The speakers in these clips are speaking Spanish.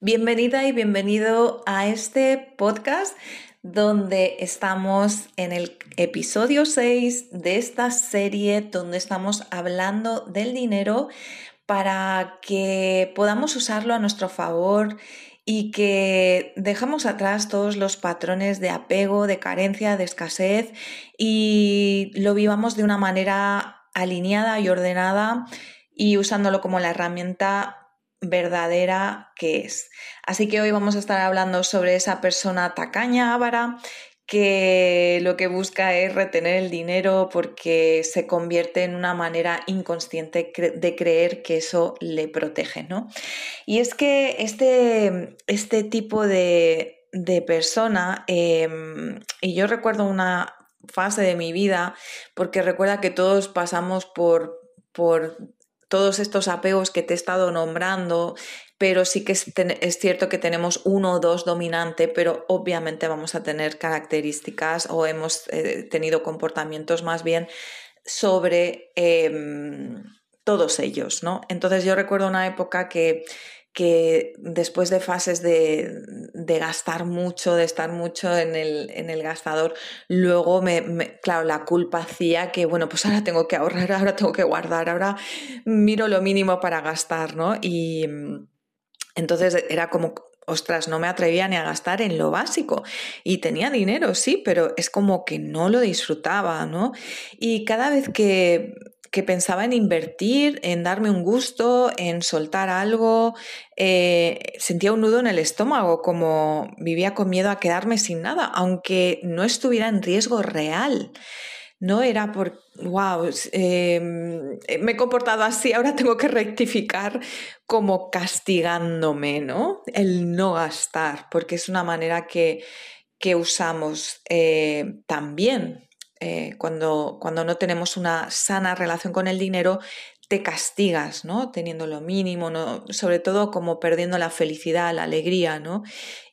Bienvenida y bienvenido a este podcast donde estamos en el episodio 6 de esta serie donde estamos hablando del dinero para que podamos usarlo a nuestro favor y que dejamos atrás todos los patrones de apego, de carencia, de escasez y lo vivamos de una manera alineada y ordenada y usándolo como la herramienta verdadera que es. Así que hoy vamos a estar hablando sobre esa persona tacaña, avara, que lo que busca es retener el dinero porque se convierte en una manera inconsciente de creer que eso le protege, ¿no? Y es que este tipo de persona, y yo recuerdo una fase de mi vida, porque recuerda que todos pasamos por todos estos apegos que te he estado nombrando, pero sí que es cierto que tenemos uno o dos dominante, pero obviamente vamos a tener características o hemos tenido comportamientos más bien sobre todos ellos, ¿no? Entonces yo recuerdo una época que después de fases de gastar mucho, de estar mucho en el gastador, luego claro, la culpa hacía que, bueno, pues ahora tengo que ahorrar, ahora tengo que guardar, ahora miro lo mínimo para gastar, ¿no? Y entonces era como, ostras, no me atrevía ni a gastar en lo básico. Y tenía dinero, sí, pero es como que no lo disfrutaba, ¿no? Y cada vez que pensaba en invertir, en darme un gusto, en soltar algo, sentía un nudo en el estómago, como vivía con miedo a quedarme sin nada, aunque no estuviera en riesgo real. No era wow, me he comportado así, ahora tengo que rectificar como castigándome, ¿no? El no gastar, porque es una manera que usamos también cuando no tenemos una sana relación con el dinero, te castigas, ¿no? Teniendo lo mínimo, ¿no? Sobre todo como perdiendo la felicidad, la alegría, ¿no?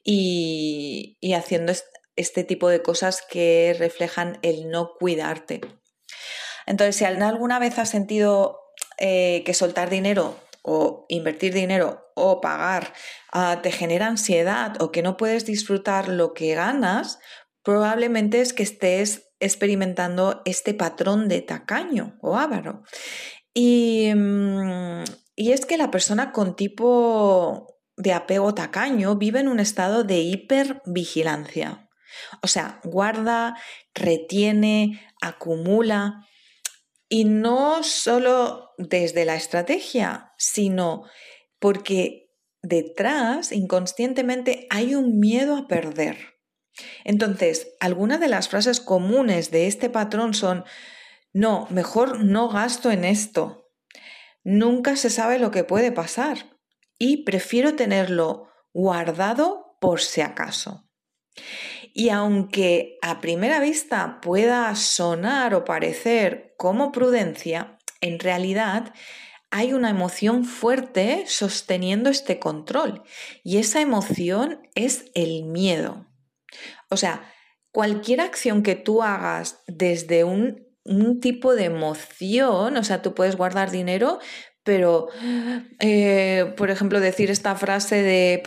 Y haciendo este tipo de cosas que reflejan el no cuidarte. Entonces, si alguna vez has sentido que soltar dinero o invertir dinero o pagar te genera ansiedad o que no puedes disfrutar lo que ganas, probablemente es que estés experimentando este patrón de tacaño o avaro. Y, y es que la persona con tipo de apego tacaño vive en un estado de hipervigilancia. O sea, guarda, retiene, acumula. Y no solo desde la estrategia, sino porque detrás, inconscientemente, hay un miedo a perder. Entonces, algunas de las frases comunes de este patrón son: no, mejor no gasto en esto. Nunca se sabe lo que puede pasar y prefiero tenerlo guardado por si acaso. Y aunque a primera vista pueda sonar o parecer como prudencia, en realidad hay una emoción fuerte sosteniendo este control. Y esa emoción es el miedo. O sea, cualquier acción que tú hagas desde un tipo de emoción, o sea, tú puedes guardar dinero, pero, por ejemplo, decir esta frase de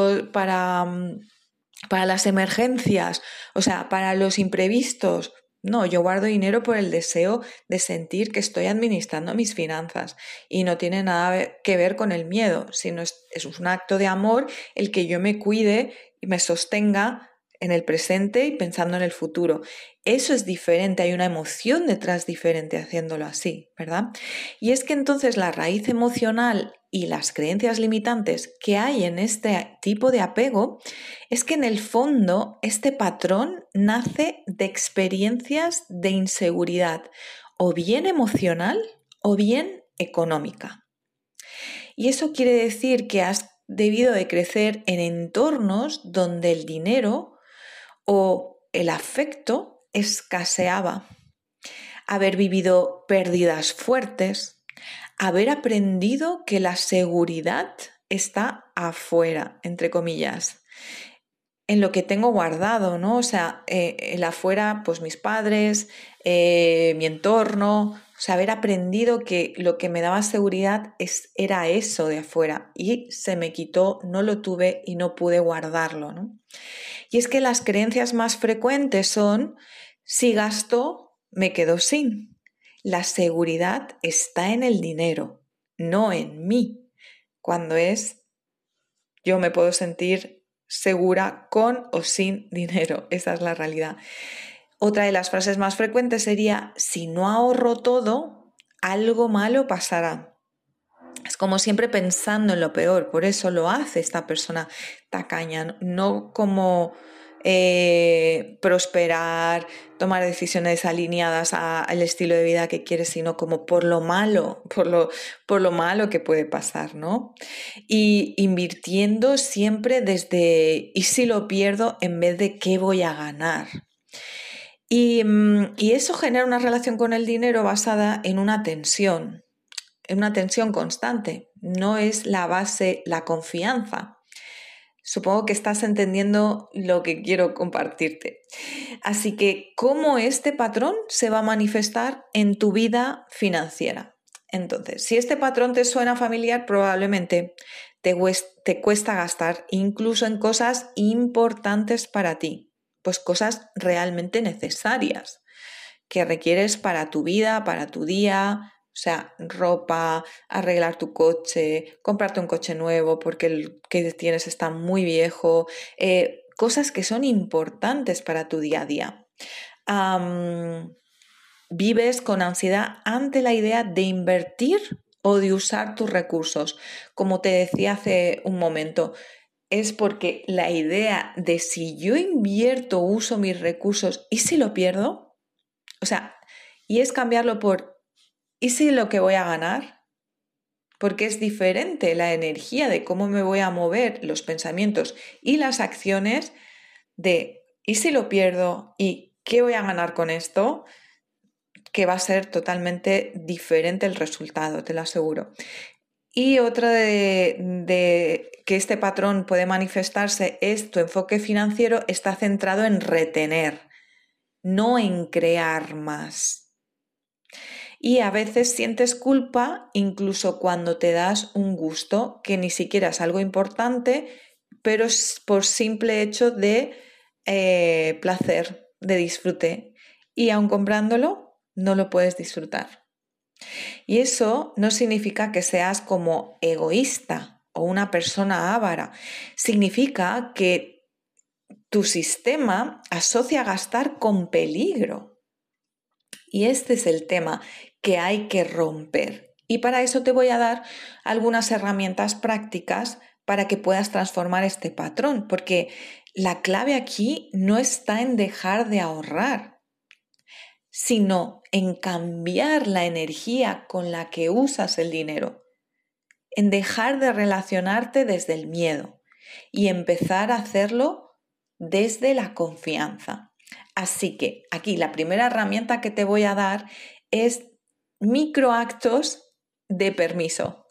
para las emergencias, o sea, para los imprevistos. No, yo guardo dinero por el deseo de sentir que estoy administrando mis finanzas y no tiene nada que ver con el miedo, sino es un acto de amor el que yo me cuide y me sostenga en el presente y pensando en el futuro. Eso es diferente, hay una emoción detrás diferente haciéndolo así, ¿verdad? Y es que entonces la raíz emocional y las creencias limitantes que hay en este tipo de apego es que en el fondo este patrón nace de experiencias de inseguridad, o bien emocional o bien económica. Y eso quiere decir que has debido de crecer en entornos donde el dinero o el afecto escaseaba, haber vivido pérdidas fuertes, haber aprendido que la seguridad está afuera, entre comillas, en lo que tengo guardado, ¿no? O sea, el afuera, pues mis padres, mi entorno, O sea, haber aprendido que lo que me daba seguridad era eso de afuera y se me quitó, no lo tuve y no pude guardarlo, ¿no? Y es que las creencias más frecuentes son, si gasto, me quedo sin. La seguridad está en el dinero, no en mí. Cuando yo me puedo sentir segura con o sin dinero. Esa es la realidad. Otra de las frases más frecuentes sería, si no ahorro todo, algo malo pasará. Es como siempre pensando en lo peor, por eso lo hace esta persona tacaña, no como prosperar, tomar decisiones alineadas al estilo de vida que quiere, sino como por lo malo, por lo malo que puede pasar, ¿no? Y invirtiendo siempre desde ¿y si lo pierdo? En vez de ¿qué voy a ganar? Y eso genera una relación con el dinero basada en una tensión constante. No es la base la confianza. Supongo que estás entendiendo lo que quiero compartirte. Así que, ¿cómo este patrón se va a manifestar en tu vida financiera? Entonces, si este patrón te suena familiar, probablemente te cuesta gastar incluso en cosas importantes para ti, pues cosas realmente necesarias que requieres para tu vida, para tu día, o sea, ropa, arreglar tu coche, comprarte un coche nuevo porque el que tienes está muy viejo, cosas que son importantes para tu día a día. Vives con ansiedad ante la idea de invertir o de usar tus recursos. Como te decía hace un momento, es porque la idea de si yo invierto o uso mis recursos y si lo pierdo, o sea, y es cambiarlo por ¿y si lo que voy a ganar? Porque es diferente la energía de cómo me voy a mover los pensamientos y las acciones de ¿y si lo pierdo? ¿Y qué voy a ganar con esto? Que va a ser totalmente diferente el resultado, te lo aseguro. Y otra de que este patrón puede manifestarse es tu enfoque financiero está centrado en retener, no en crear más. Y a veces sientes culpa incluso cuando te das un gusto que ni siquiera es algo importante, pero es por simple hecho de placer, de disfrute. Y aun comprándolo, no lo puedes disfrutar. Y eso no significa que seas como egoísta o una persona avara. Significa que tu sistema asocia gastar con peligro. Y este es el tema que hay que romper. Y para eso te voy a dar algunas herramientas prácticas para que puedas transformar este patrón, porque la clave aquí no está en dejar de ahorrar, sino en cambiar la energía con la que usas el dinero, en dejar de relacionarte desde el miedo y empezar a hacerlo desde la confianza. Así que aquí la primera herramienta que te voy a dar es microactos de permiso.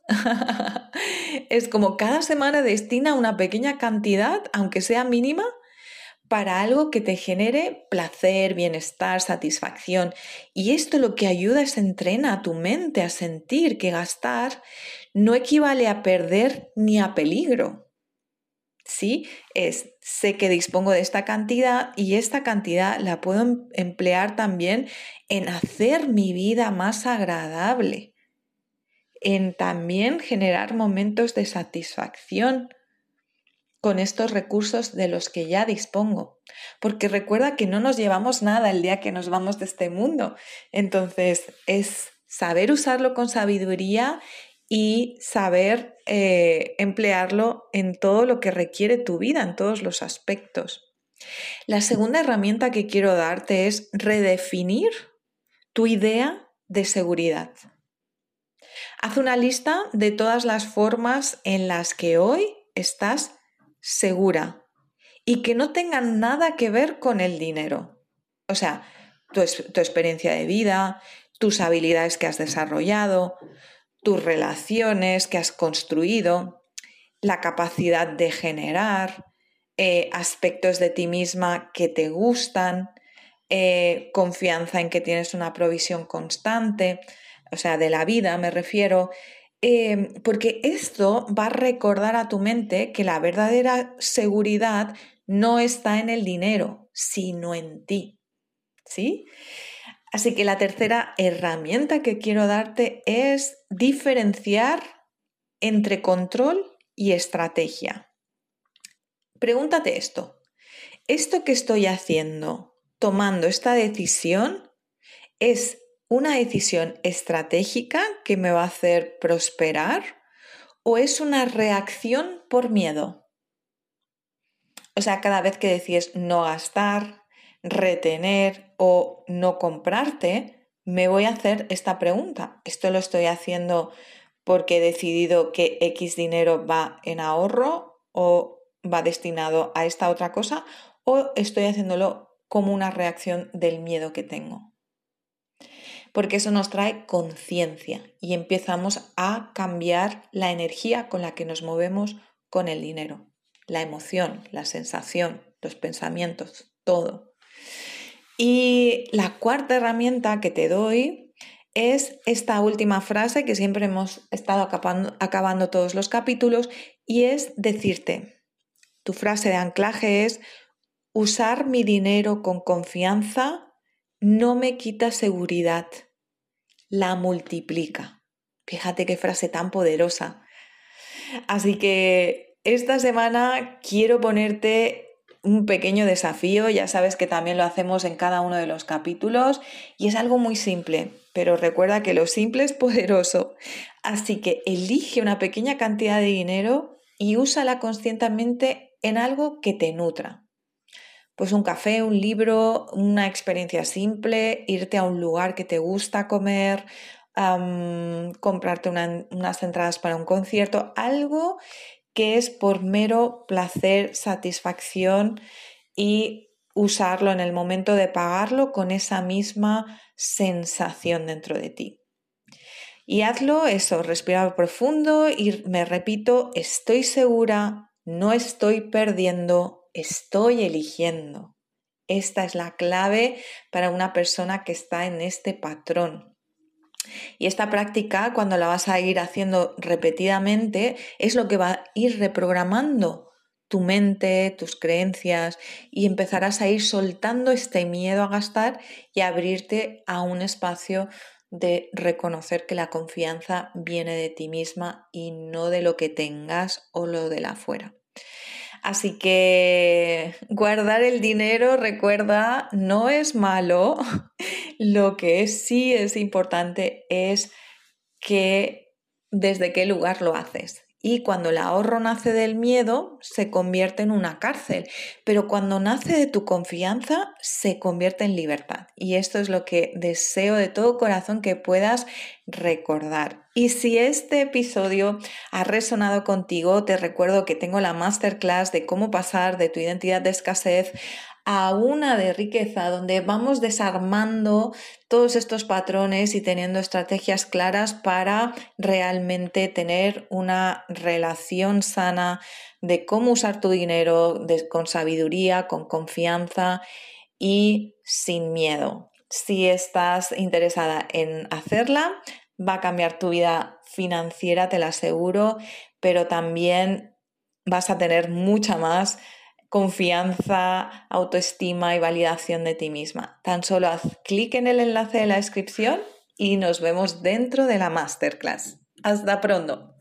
Es como cada semana destina una pequeña cantidad, aunque sea mínima, para algo que te genere placer, bienestar, satisfacción. Y esto lo que ayuda es entrena a tu mente a sentir que gastar no equivale a perder ni a peligro. ¿Sí? Sé que dispongo de esta cantidad y esta cantidad la puedo emplear también en hacer mi vida más agradable, en también generar momentos de satisfacción con estos recursos de los que ya dispongo. Porque recuerda que no nos llevamos nada el día que nos vamos de este mundo. Entonces es saber usarlo con sabiduría y saber emplearlo en todo lo que requiere tu vida, en todos los aspectos. La segunda herramienta que quiero darte es redefinir tu idea de seguridad. Haz una lista de todas las formas en las que hoy estás segura y que no tengan nada que ver con el dinero. O sea, tu experiencia de vida, tus habilidades que has desarrollado, tus relaciones que has construido, la capacidad de generar, aspectos de ti misma que te gustan, confianza en que tienes una provisión constante, o sea, de la vida me refiero, porque esto va a recordar a tu mente que la verdadera seguridad no está en el dinero, sino en ti, ¿sí? Así que la tercera herramienta que quiero darte es diferenciar entre control y estrategia. Pregúntate esto. ¿Esto que estoy haciendo, tomando esta decisión, es una decisión estratégica que me va a hacer prosperar o es una reacción por miedo? O sea, cada vez que decides no gastar, retener o no comprarte, me voy a hacer esta pregunta. ¿Esto lo estoy haciendo porque he decidido que X dinero va en ahorro o va destinado a esta otra cosa? ¿O estoy haciéndolo como una reacción del miedo que tengo? Porque eso nos trae conciencia y empezamos a cambiar la energía con la que nos movemos con el dinero, la emoción, la sensación, los pensamientos, todo. Y la cuarta herramienta que te doy es esta última frase que siempre hemos estado acabando todos los capítulos, y es decirte, tu frase de anclaje es: usar mi dinero con confianza no me quita seguridad, la multiplica. Fíjate qué frase tan poderosa. Así que esta semana quiero ponerte un pequeño desafío. Ya sabes que también lo hacemos en cada uno de los capítulos y es algo muy simple, pero recuerda que lo simple es poderoso. Así que elige una pequeña cantidad de dinero y úsala conscientemente en algo que te nutra. Pues un café, un libro, una experiencia simple, irte a un lugar que te gusta comer, comprarte unas entradas para un concierto, algo que es por mero placer, satisfacción, y usarlo en el momento de pagarlo con esa misma sensación dentro de ti. Y hazlo eso, respirar profundo y me repito, estoy segura, no estoy perdiendo, estoy eligiendo. Esta es la clave para una persona que está en este patrón. Y esta práctica, cuando la vas a ir haciendo repetidamente, es lo que va a ir reprogramando tu mente, tus creencias, y empezarás a ir soltando este miedo a gastar y a abrirte a un espacio de reconocer que la confianza viene de ti misma y no de lo que tengas o lo de afuera. Así que guardar el dinero, recuerda, no es malo. Lo que sí es importante es que desde qué lugar lo haces. Y cuando el ahorro nace del miedo, se convierte en una cárcel. Pero cuando nace de tu confianza, se convierte en libertad. Y esto es lo que deseo de todo corazón que puedas recordar. Y si este episodio ha resonado contigo, te recuerdo que tengo la masterclass de cómo pasar de tu identidad de escasez a una de riqueza, donde vamos desarmando todos estos patrones y teniendo estrategias claras para realmente tener una relación sana de cómo usar tu dinero con sabiduría, con confianza y sin miedo. Si estás interesada en hacerla, va a cambiar tu vida financiera, te lo aseguro, pero también vas a tener mucha más confianza, autoestima y validación de ti misma. Tan solo haz clic en el enlace de la descripción y nos vemos dentro de la masterclass. Hasta pronto.